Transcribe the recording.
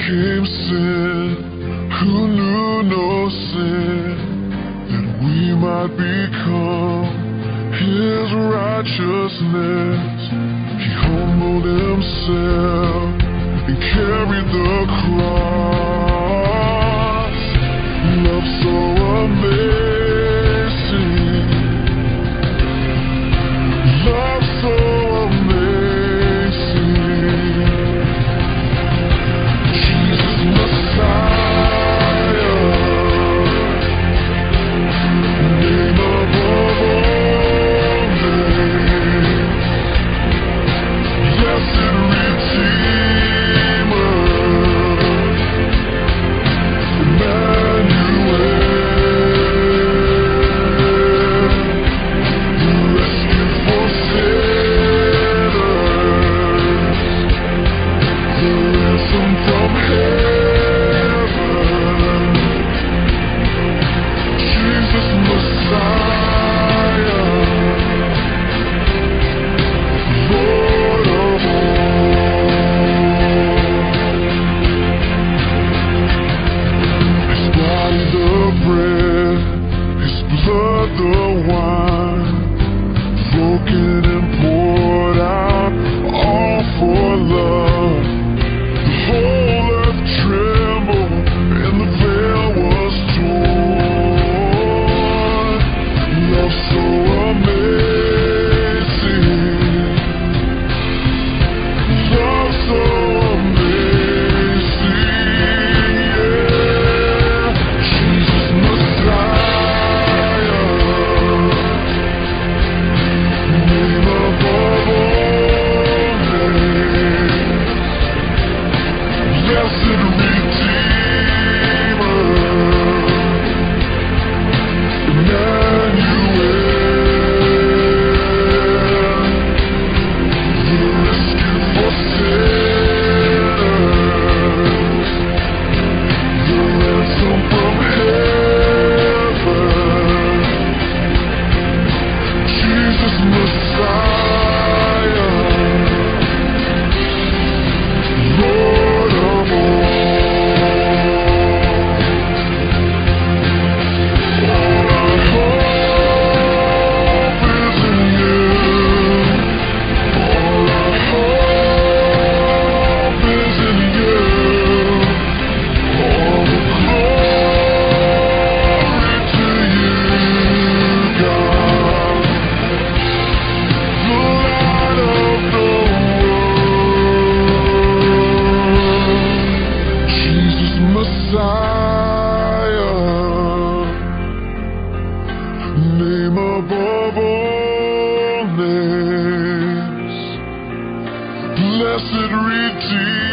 became sin, who knew no sin, that we might become His righteousness. He humbled Himself and carried the cross. Love so amazing, love so amazing. Jesus Messiah, name above all names, blessed Redeemer, Emmanuel, the rescue for sinners, the ransom from heaven. Jesus Messiah, Lord of all. His body the bread, His blood the wine, broken and poured out, all for love. The whole earth trembled and the veil was torn. Love so amazing, love so amazing, yeah. Jesus Messiah, name above all names, blessed Redeemer, Emmanuel, the rescue for sinners, the ransom from heaven. Jesus Messiah, Lord of all. All our hope is in You. All our hope is in You. All the glory to You, God, the light of the world. Jesus Messiah, name above all names, blessed Redeemer,